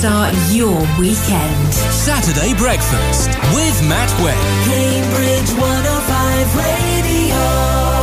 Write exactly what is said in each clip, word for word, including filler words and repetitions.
Start your weekend. Saturday Breakfast with Matt Webb. Cambridge one oh five Radio.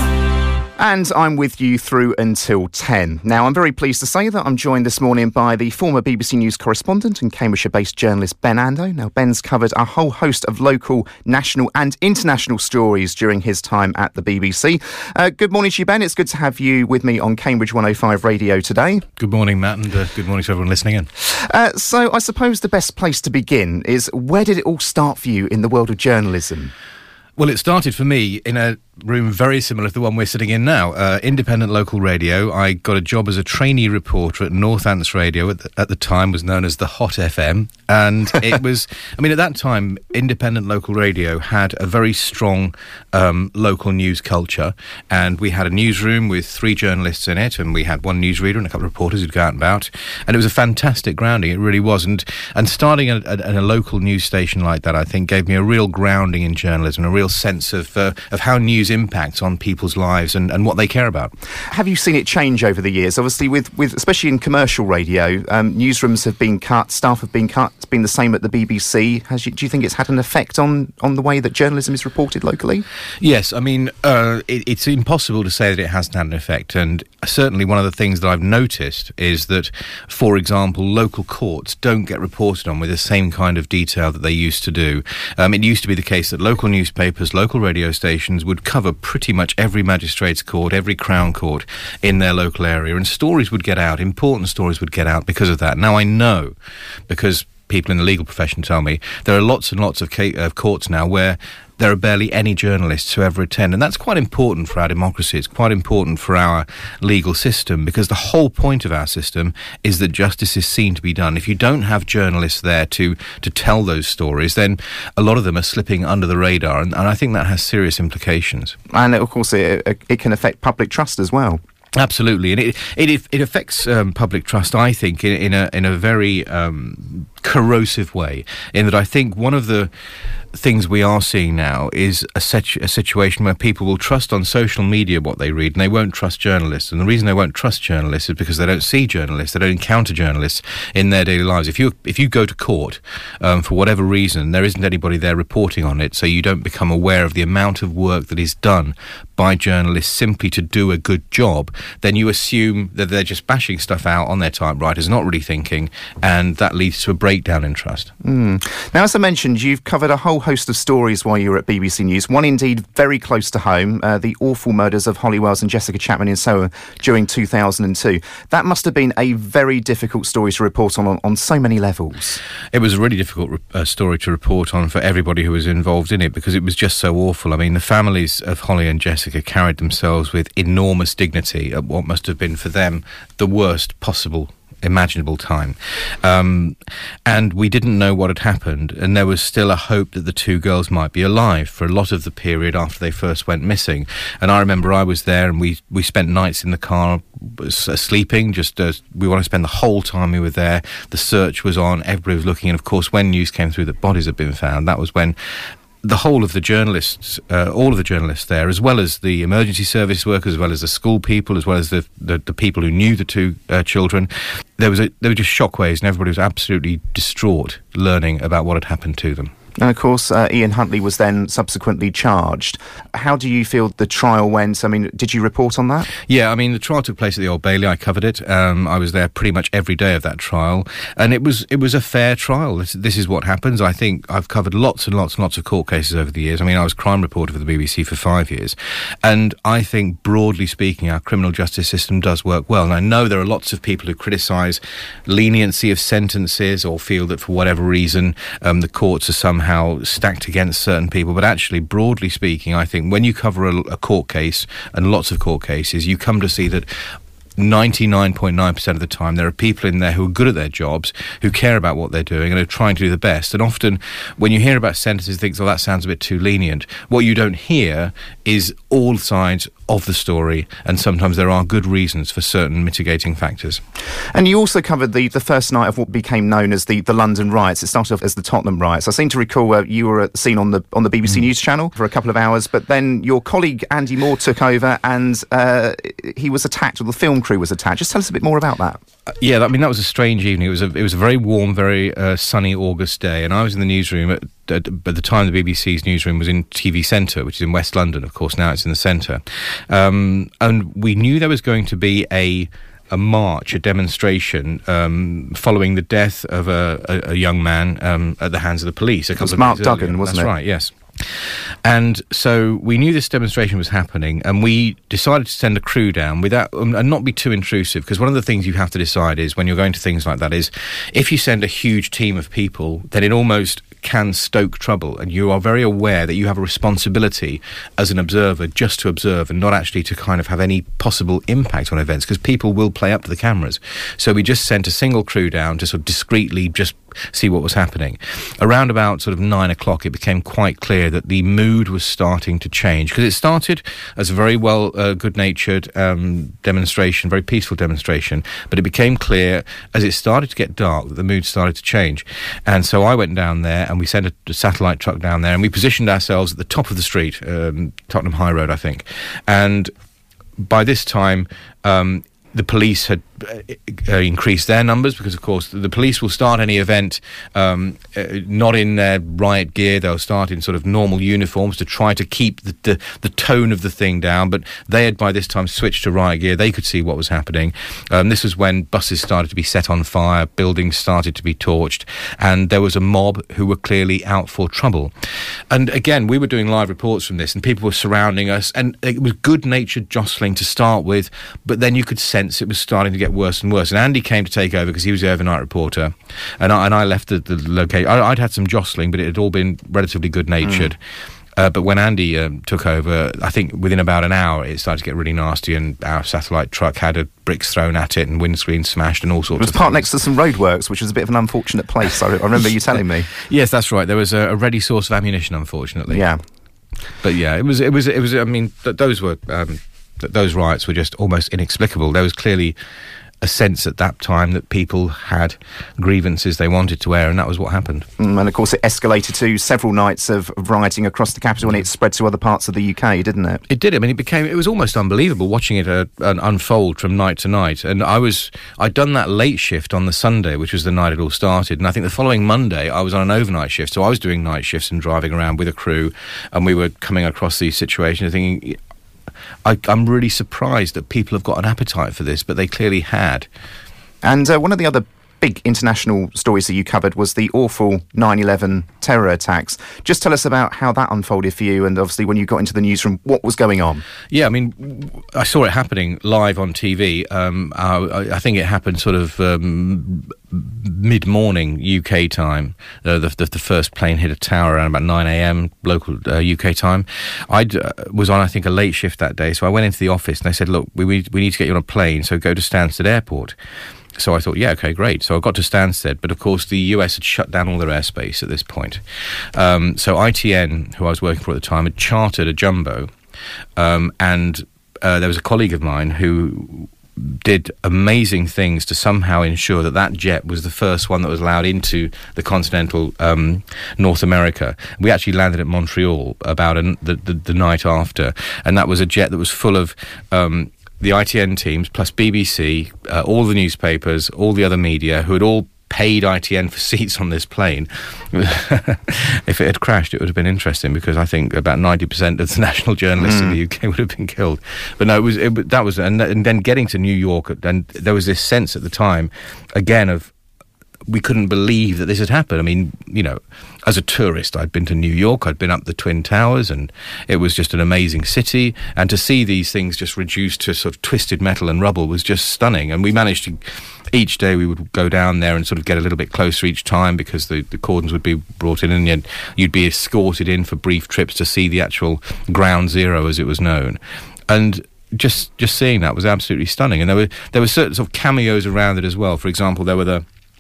And I'm with you through until ten. Now, I'm very pleased to say that I'm joined this morning by the former B B C News correspondent and Cambridgeshire-based journalist Ben Ando. Now, Ben's covered a whole host of local, national and international stories during his time at the B B C. Uh, good morning to you, Ben. It's good to have you with me on Cambridge one oh five Radio today. Good morning, Matt, and uh, good morning to everyone listening in. Uh, so, I suppose the best place to begin is, where did it all start for you in the world of journalism? Well, it started for me in a room very similar to the one we're sitting in now, uh, independent local radio. I got a job as a trainee reporter at Northants Radio, at the, at the time was known as the Hot F M, and it was, I mean, at that time, independent local radio had a very strong um, local news culture, and we had a newsroom with three journalists in it, and we had one newsreader and a couple of reporters who'd go out and about, and it was a fantastic grounding, it really was, and, and starting at a, a, a local news station like that, I think, gave me a real grounding in journalism, a real sense of uh, of how news impacts on people's lives and, and what they care about. Have you seen it change over the years? Obviously, with, with especially in commercial radio, um, newsrooms have been cut, staff have been cut. It's been the same at the B B C. Has you, do you think it's had an effect on, on the way that journalism is reported locally? Yes, I mean, uh, it, it's impossible to say that it hasn't had an effect, and certainly one of the things that I've noticed is that, for example, local courts don't get reported on with the same kind of detail that they used to do. Um, it used to be the case that local newspapers, local radio stations would cover pretty much every magistrates' court, every Crown Court in their local area, and stories would get out, important stories would get out because of that. Now, I know, because people in the legal profession tell me, there are lots and lots of ca- uh, courts now where there are barely any journalists who ever attend, and that's quite important for our democracy. It's quite important for our legal system, because the whole point of our system is that justice is seen to be done. If you don't have journalists there to to tell those stories, then a lot of them are slipping under the radar, and, and I think that has serious implications. And of course, it, it can affect public trust as well. Absolutely, and it it it affects um, public trust, I think, in, in a in a very um, corrosive way. In that, I think one of the things we are seeing now is a, situ- a situation where people will trust on social media what they read, and they won't trust journalists. And the reason they won't trust journalists is because they don't see journalists, they don't encounter journalists in their daily lives. If you if you go to court um, for whatever reason, there isn't anybody there reporting on it, so you don't become aware of the amount of work that is done by journalists simply to do a good job, then you assume that they're just bashing stuff out on their typewriters, not really thinking, and that leads to a breakdown in trust. Mm. Now, as I mentioned, you've covered a whole host of stories while you were at B B C News, one indeed very close to home, uh, the awful murders of Holly Wells and Jessica Chapman in Soho during two thousand two. That must have been a very difficult story to report on on, on so many levels. It was a really difficult re- uh, story to report on for everybody who was involved in it, because it was just so awful. I mean, the families of Holly and Jessica carried themselves with enormous dignity at what must have been for them the worst possible imaginable time, um, and we didn't know what had happened, and there was still a hope that the two girls might be alive for a lot of the period after they first went missing. And I remember I was there, and we we spent nights in the car uh, sleeping, just uh, we want to spend the whole time we were there. The search was on, everybody was looking, and of course when news came through that bodies had been found, that was when the whole of the journalists, uh, all of the journalists there, as well as the emergency service workers, as well as the school people, as well as the the, the people who knew the two uh, children, there was a, there were just shockwaves, and everybody was absolutely distraught learning about what had happened to them. And of course, uh, Ian Huntley was then subsequently charged. How do you feel the trial went? I mean, did you report on that? Yeah, I mean, the trial took place at the Old Bailey. I covered it. Um, I was there pretty much every day of that trial, and it was it was a fair trial. This, this is what happens. I think I've covered lots and lots and lots of court cases over the years. I mean, I was crime reporter for the B B C for five years, and I think, broadly speaking, our criminal justice system does work well. And I know there are lots of people who criticise leniency of sentences or feel that for whatever reason um, the courts are somehow Somehow stacked against certain people, but actually, broadly speaking, I think when you cover a, a court case, and lots of court cases, you come to see that ninety-nine point nine percent of the time there are people in there who are good at their jobs, who care about what they're doing and are trying to do the best. And often when you hear about sentences, you think, oh, that sounds a bit too lenient. What you don't hear is all sides of the story, and sometimes there are good reasons for certain mitigating factors. And you also covered the, the first night of what became known as the, the London riots. It started off as the Tottenham riots. I seem to recall uh, you were seen on the on the B B C mm. News channel for a couple of hours, but then your colleague Andy Moore took over, and uh, he was attacked, or the film crew was attacked. Just tell us a bit more about that. Uh, yeah, I mean, that was a strange evening. It was a, it was a very warm, very uh, sunny August day, and I was in the newsroom at, at, at the time. The B B C's newsroom was in T V Centre, which is in West London. Of course, now it's in the centre, um, and we knew there was going to be a a march, a demonstration, um, following the death of a, a, a young man um, at the hands of the police. A couple it was of Mark days Duggan, earlier. wasn't That's it? That's right, yes. And so we knew this demonstration was happening, and we decided to send a crew down without um, and not be too intrusive, because one of the things you have to decide is, when you're going to things like that, is if you send a huge team of people, then it almost can stoke trouble, and you are very aware that you have a responsibility as an observer just to observe and not actually to kind of have any possible impact on events, because people will play up to the cameras. So we just sent a single crew down to sort of discreetly just see what was happening. Around about sort of nine o'clock, it became quite clear that the mood was starting to change, because it started as a very well uh, good-natured um, demonstration, very peaceful demonstration, but it became clear as it started to get dark that the mood started to change. And so I went down there, and we sent a, a satellite truck down there, and we positioned ourselves at the top of the street, um, Tottenham High Road, I think. And by this time, um, the police had uh, increased their numbers, because, of course, the police will start any event um, uh, not in their riot gear. They'll start in sort of normal uniforms to try to keep the, the, the tone of the thing down. But they had, by this time, switched to riot gear. They could see what was happening. Um, this was when buses started to be set on fire, buildings started to be torched, and there was a mob who were clearly out for trouble. And again, we were doing live reports from this, and people were surrounding us, and it was good-natured jostling to start with, but then you could sense it was starting to get worse and worse. And Andy came to take over because he was the overnight reporter, and I, and I left the, the location. I'd had some jostling, but it had all been relatively good-natured. Mm. Uh, but when Andy um, took over, I think within about an hour, it started to get really nasty, and our satellite truck had a bricks thrown at it and windscreen smashed and all sorts of things. It was parked next to some roadworks, which was a bit of an unfortunate place. I, I remember you telling me. Yes, that's right. There was a, a ready source of ammunition, unfortunately. Yeah. But yeah, it was, it was, it was, I mean, th- those were... Um, that those riots were just almost inexplicable. There was clearly a sense at that time that people had grievances they wanted to air, and that was what happened. Mm, and of course it escalated to several nights of, of rioting across the capital, and it spread to other parts of the U K, didn't it? It did. I mean, it became, it was almost unbelievable watching it uh, unfold from night to night. And I was, I'd done that late shift on the Sunday, which was the night it all started, and I think the following Monday I was on an overnight shift, so I was doing night shifts and driving around with a crew, and we were coming across these situations thinking, I, I'm really surprised that people have got an appetite for this, but they clearly had. And uh, one of the other big international stories that you covered was the awful nine eleven terror attacks. Just tell us about how that unfolded for you, and obviously when you got into the newsroom, what was going on? Yeah, I mean, I saw it happening live on T V. Um, I, I think it happened sort of um, mid-morning U K time. Uh, the, the, the first plane hit a tower around about nine a.m. local uh, U K time. I uh, was on, I think, a late shift that day, so I went into the office and they said, look, we, we, we need to get you on a plane, so go to Stansted Airport. So I thought, yeah, okay, great. So I got to Stansted, but of course the U S had shut down all their airspace at this point. Um, so I T N, who I was working for at the time, had chartered a jumbo, um, and uh, there was a colleague of mine who did amazing things to somehow ensure that that jet was the first one that was allowed into the continental um, North America. We actually landed at Montreal about an, the, the, the night after, and that was a jet that was full of... Um, the I T N teams, plus B B C, uh, all the newspapers, all the other media, who had all paid I T N for seats on this plane. If it had crashed, it would have been interesting, because I think about ninety percent of the national journalists mm. in the U K would have been killed. But no, it was it, that was, and, and then getting to New York, and there was this sense at the time, again, of we couldn't believe that this had happened. I mean, you know, as a tourist, I'd been to New York, I'd been up the Twin Towers, and it was just an amazing city. And to see these things just reduced to sort of twisted metal and rubble was just stunning. And we managed to, each day we would go down there and sort of get a little bit closer each time, because the, the cordons would be brought in, and you'd, you'd be escorted in for brief trips to see the actual ground zero, as it was known. And just just seeing that was absolutely stunning. And there were there were certain sort of cameos around it as well. For example, there were the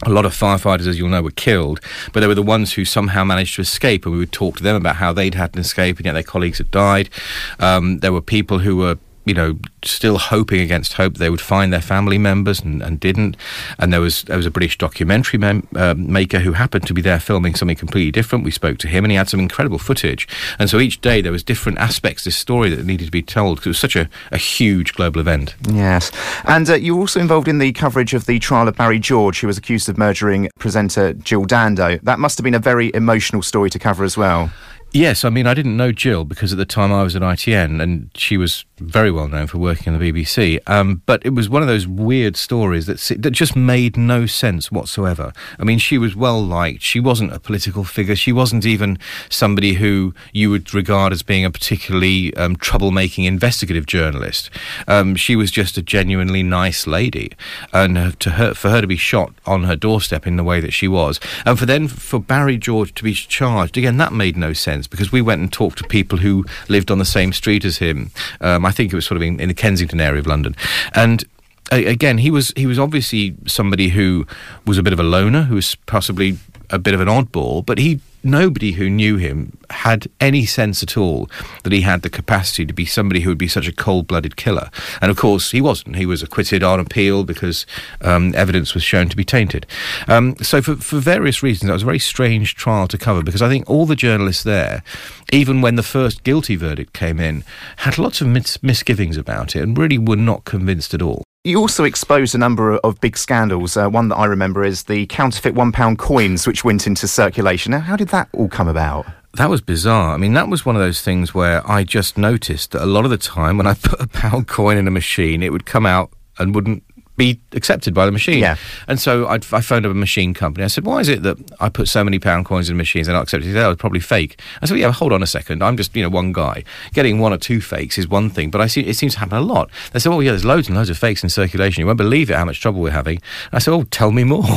A lot of firefighters, as you'll know, were killed, but they were the ones who somehow managed to escape, and we would talk to them about how they'd had an escape, and yet their colleagues had died. Um, there were people who were, you know, still hoping against hope they would find their family members and, and didn't. And there was there was a British documentary mem- uh, maker who happened to be there filming something completely different. We spoke to him, and he had some incredible footage. And so each day there was different aspects to this story that needed to be told, because it was such a, a huge global event. Yes. And uh, you were also involved in the coverage of the trial of Barry George, who was accused of murdering presenter Jill Dando. That must have been a very emotional story to cover as well. Yes, I mean, I didn't know Jill because at the time I was at I T N, and she was very well known for working on the B B C. Um, but it was one of those weird stories that that just made no sense whatsoever. I mean, she was well liked. She wasn't a political figure. She wasn't even somebody who you would regard as being a particularly um, troublemaking investigative journalist. Um, she was just a genuinely nice lady, and to her, for her to be shot on her doorstep in the way that she was, and for then for Barry George to be charged again, that made no sense. Because we went and talked to people who lived on the same street as him. Um, I think it was sort of in, in the Kensington area of London. And uh, again, he was he was obviously somebody who was a bit of a loner, who was possibly a bit of an oddball, but he nobody who knew him had any sense at all that he had the capacity to be somebody who would be such a cold-blooded killer. And of course, he wasn't. He was acquitted on appeal because um, evidence was shown to be tainted. Um, so for, for various reasons, that was a very strange trial to cover, because I think all the journalists there, even when the first guilty verdict came in, had lots of mis- misgivings about it and really were not convinced at all. You also exposed a number of big scandals. Uh, one that I remember is the counterfeit one-pound coins which went into circulation. Now, how did that all come about? That was bizarre. I mean, that was one of those things where I just noticed that a lot of the time when I put a pound coin in a machine, it would come out and wouldn't be accepted by the machine. Yeah. And so I'd, I phoned up a machine company. I said, why is it that I put so many pound coins in machines and they're not accepted? He said, oh, it's probably fake. I said, well, yeah, hold on a second. I'm just, you know, one guy. Getting one or two fakes is one thing, but I see it seems to happen a lot. They said, oh, yeah, there's loads and loads of fakes in circulation. You won't believe it, how much trouble we're having. And I said, oh, tell me more.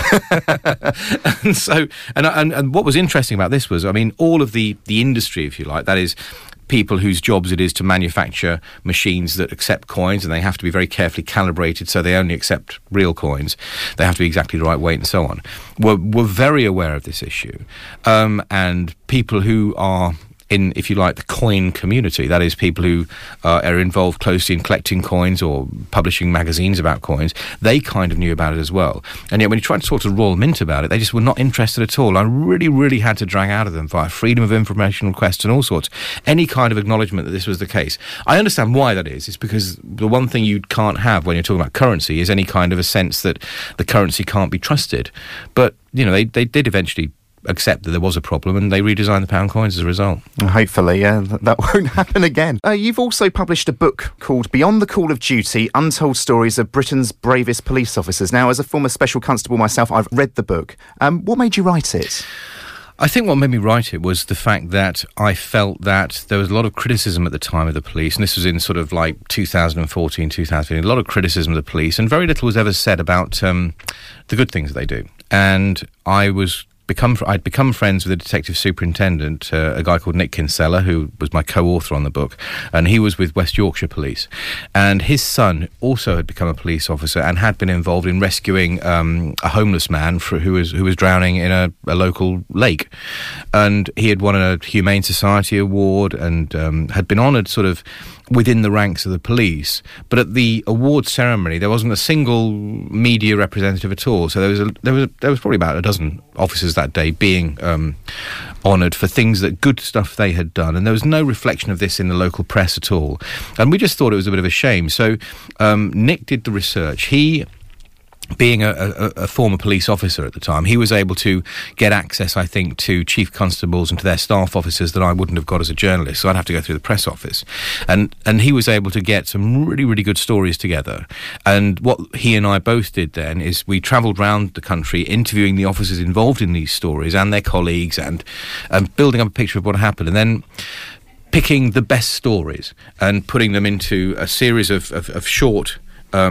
and so, and, and, and what was interesting about this was, I mean, all of the, the industry, if you like, that is, people whose jobs it is to manufacture machines that accept coins, and they have to be very carefully calibrated so they only accept real coins. They have to be exactly the right weight and so on. Were, were very aware of this issue. Um, and people who are in, if you like, the coin community, that is people who uh, are involved closely in collecting coins or publishing magazines about coins, they kind of knew about it as well. And yet when you tried to talk to the Royal Mint about it, they just were not interested at all. I really, really had to drag out of them via freedom of information requests and all sorts, any kind of acknowledgement that this was the case. I understand why that is. It's because the one thing you can't have when you're talking about currency is any kind of a sense that the currency can't be trusted. But, you know, they, they did eventually accept that there was a problem, and they redesigned the pound coins as a result. Hopefully, yeah, that won't happen again. Uh, you've also published a book called Beyond the Call of Duty, Untold Stories of Britain's Bravest Police Officers. Now, as a former special constable myself, I've read the book. Um, what made you write it? I think what made me write it was the fact that I felt that there was a lot of criticism at the time of the police, and this was in sort of like two thousand fourteen, two thousand fifteen, a lot of criticism of the police, and very little was ever said about um, the good things that they do. And I was... Become, I'd become friends with a detective superintendent, uh, a guy called Nick Kinsella, who was my co-author on the book, and he was with West Yorkshire Police. And his son also had become a police officer and had been involved in rescuing um, a homeless man for, who was who was drowning in a, a local lake. And he had won a Humane Society award and um, had been honoured sort of within the ranks of the police, but at the award ceremony there wasn't a single media representative at all. So there was a, there was a, there was probably about a dozen officers that day being um, honoured for things that good stuff they had done, and there was no reflection of this in the local press at all. And we just thought it was a bit of a shame. So um, Nick did the research. He, being a, a, a former police officer at the time, he was able to get access, I think, to chief constables and to their staff officers that I wouldn't have got as a journalist, so I'd have to go through the press office. And and he was able to get some really, really good stories together. And what he and I both did then is we travelled around the country interviewing the officers involved in these stories and their colleagues, and, and building up a picture of what happened. And then picking the best stories and putting them into a series of, of, of short Um,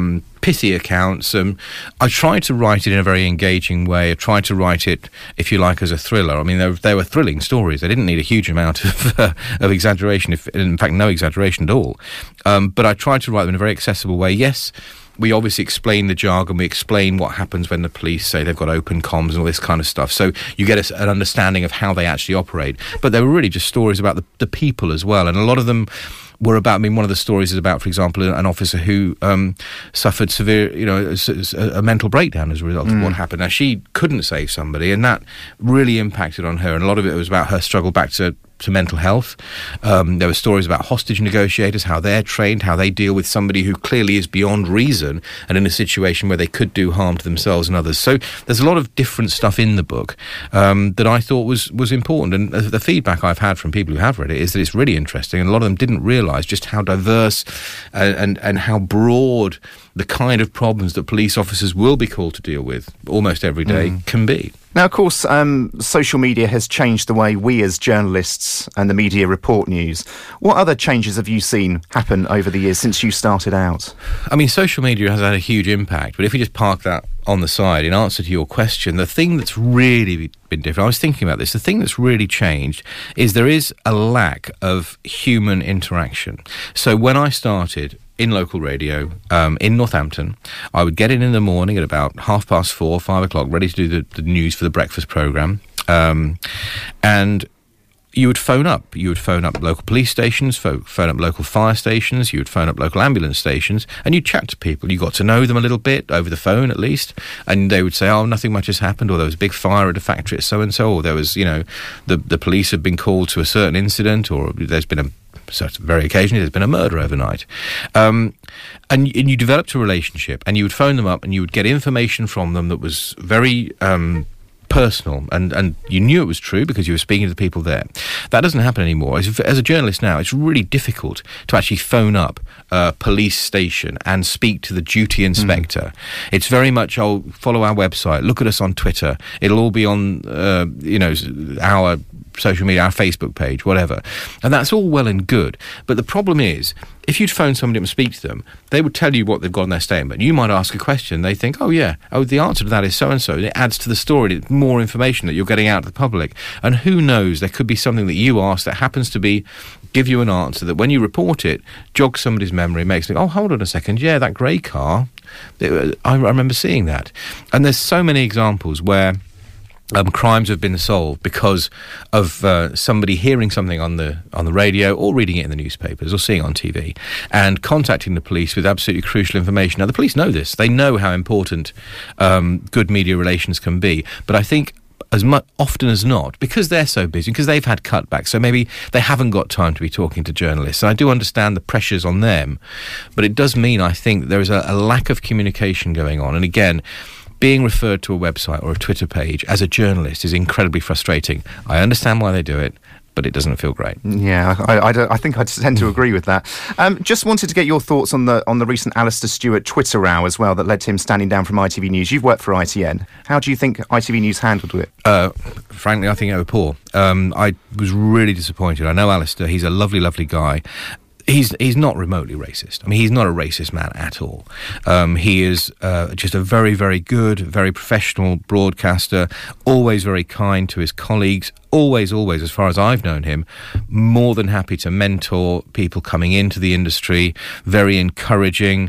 pithy accounts. Um, I tried to write it in a very engaging way. I tried to write it, if you like, as a thriller. I mean, they, they were thrilling stories. They didn't need a huge amount of, uh, of exaggeration, if in fact, no exaggeration at all. Um, but I tried to write them in a very accessible way. Yes, we obviously explain the jargon, we explain what happens when the police say they've got open comms and all this kind of stuff. So you get a, an understanding of how they actually operate. But they were really just stories about the, the people as well. And a lot of them were about, I mean, one of the stories is about, for example, an officer who um, suffered severe, you know, a, a mental breakdown as a result mm. of what happened. Now, she couldn't save somebody, and that really impacted on her. And a lot of it was about her struggle back to to mental health. Um, there were stories about hostage negotiators, how they're trained, how they deal with somebody who clearly is beyond reason and in a situation where they could do harm to themselves and others. So there's a lot of different stuff in the book um, that I thought was, was important. And the feedback I've had from people who have read it is that it's really interesting, and a lot of them didn't realise just how diverse and, and, and how broad the kind of problems that police officers will be called to deal with almost every day mm. can be. Now, of course, um, social media has changed the way we as journalists and the media report news. What other changes have you seen happen over the years since you started out? I mean, social media has had a huge impact, but if you just park that on the side, in answer to your question, the thing that's really been different, I was thinking about this, the thing that's really changed is there is a lack of human interaction. So when I started in local radio um, in Northampton, I would get in in the morning at about half past four, five o'clock, ready to do the, the news for the breakfast programme. Um, and you would phone up. You would phone up local police stations, phone, phone up local fire stations, you would phone up local ambulance stations, and you'd chat to people. You got to know them a little bit, over the phone at least, and they would say, oh, nothing much has happened, or there was a big fire at a factory at so-and-so, or there was, you know, the, the police had been called to a certain incident, or there's been a So very occasionally there's been a murder overnight. Um, and, and you developed a relationship, and you would phone them up and you would get information from them that was very um, personal, and, and you knew it was true because you were speaking to the people there. That doesn't happen anymore. As, as a journalist now, it's really difficult to actually phone up a police station and speak to the duty inspector. Mm. It's very much, oh, follow our website, look at us on Twitter. It'll all be on, uh, you know, our social media, our Facebook page, whatever. And that's all well and good. But the problem is, if you'd phone somebody up and speak to them, they would tell you what they've got in their statement. You might ask a question. They think, oh, yeah, oh, the answer to that is so-and-so. It adds to the story. It's more information that you're getting out to the public. And who knows, there could be something that you ask that happens to be, give you an answer that when you report it, jogs somebody's memory, makes them, oh, hold on a second, yeah, that grey car, it, I, I remember seeing that. And there's so many examples where Um, crimes have been solved because of uh, somebody hearing something on the on the radio, or reading it in the newspapers, or seeing it on T V, and contacting the police with absolutely crucial information. Now, the police know this. They know how important um, good media relations can be. But I think as much, often as not, because they're so busy, because they've had cutbacks, so maybe they haven't got time to be talking to journalists. And I do understand the pressures on them, but it does mean, I think, that there is a, a lack of communication going on. And again, being referred to a website or a Twitter page as a journalist is incredibly frustrating. I understand why they do it, but it doesn't feel great. Yeah, I, I, don't, I think I tend to agree with that. Um, just wanted to get your thoughts on the on the recent Alistair Stewart Twitter row as well that led to him standing down from I T V News. You've worked for I T N. How do you think I T V News handled it? Uh, frankly, I think they were poor. Um, I was really disappointed. I know Alistair, he's a lovely, lovely guy. He's he's not remotely racist. I mean, he's not a racist man at all. Um, he is uh, just a very, very good, very professional broadcaster, always very kind to his colleagues, always, always, as far as I've known him, more than happy to mentor people coming into the industry, very encouraging.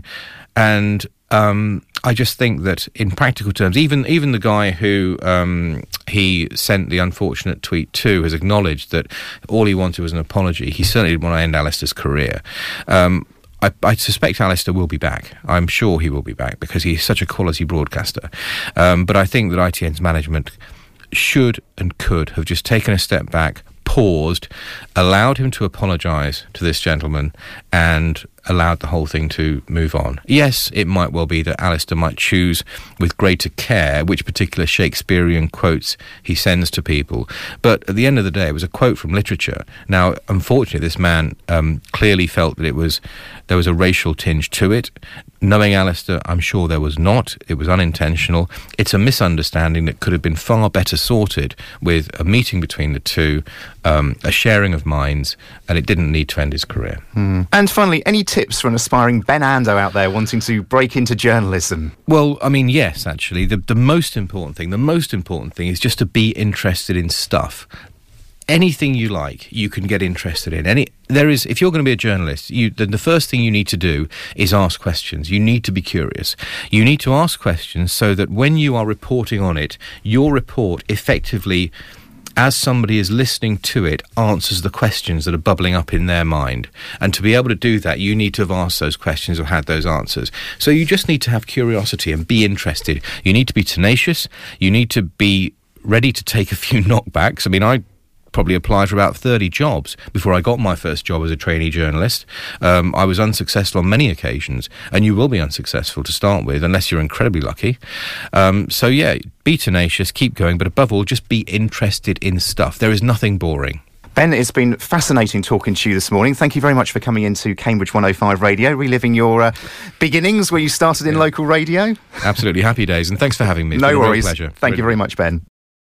And um, I just think that in practical terms, even even the guy who um, he sent the unfortunate tweet to has acknowledged that all he wanted was an apology. He certainly didn't want to end Alistair's career. Um, I, I suspect Alistair will be back. I'm sure he will be back because he's such a quality broadcaster. Um, but I think that I T N's management should and could have just taken a step back, paused, allowed him to apologise to this gentleman, and allowed the whole thing to move on. Yes, it might well be that Alistair might choose with greater care which particular Shakespearean quotes he sends to people, but at the end of the day, it was a quote from literature. Now, unfortunately, this man um, clearly felt that it was there was a racial tinge to it. Knowing Alistair, I'm sure there was not. It was unintentional. It's a misunderstanding that could have been far better sorted with a meeting between the two, um, a sharing of minds, and it didn't need to end his career. Mm. And finally, any tips for an aspiring Ben Ando out there wanting to break into journalism? Well, I mean, yes, actually. The, the most important thing, the most important thing is just to be interested in stuff. Anything you like, you can get interested in. Any there is, if you're going to be a journalist, you the, the first thing you need to do is ask questions. You need to be curious. You need to ask questions so that when you are reporting on it, your report effectively, as somebody is listening to it, answers the questions that are bubbling up in their mind. And to be able to do that, you need to have asked those questions or had those answers. So you just need to have curiosity and be interested. You need to be tenacious. You need to be ready to take a few knockbacks. I mean, I probably applied for about thirty jobs before I got my first job as a trainee journalist. Um, I was unsuccessful on many occasions, and you will be unsuccessful to start with unless you're incredibly lucky. Um, so yeah, be tenacious, keep going, but above all, just be interested in stuff. There is nothing boring. Ben, it's been fascinating talking to you this morning. Thank you very much for coming into Cambridge one oh five Radio, reliving your uh, beginnings where you started in yeah. local radio. Absolutely, happy days, and thanks for having me. It's no been a worries. real pleasure. Thank Brilliant. you very much, Ben.